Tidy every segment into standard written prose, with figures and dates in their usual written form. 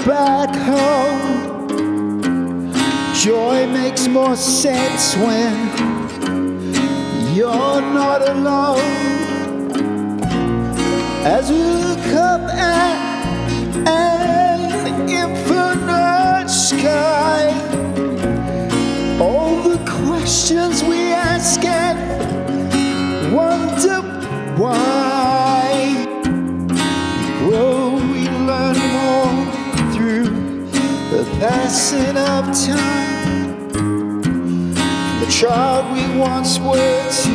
back home. Joy makes more sense when you're not alone. As we look up at an infinite sky, all the questions we ask and wonder why. Grow, we learn more through the passing of time. The child we once were to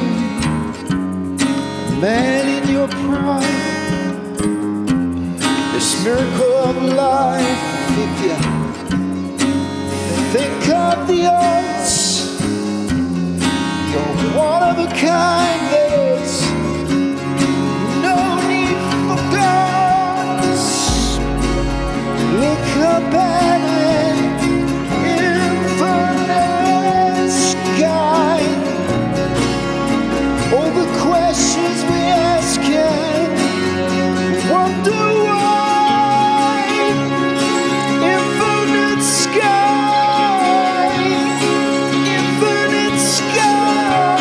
man in your prime. This miracle of life, if you think of the odds, you're one of a kind. There's no need for gods. Look up at an infinite sky. All the questions we ask and wonder why. Infinite sky, infinite sky.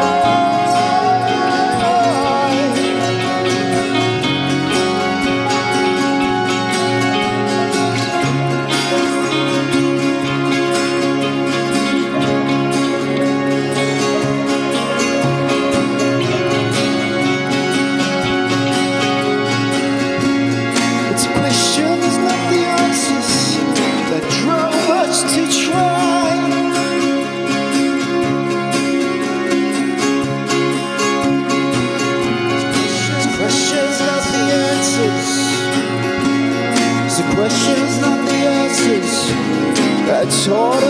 It's questions, not the answers, that drove us to try. It's questions, not the answers. It's the questions, not the answers, that taught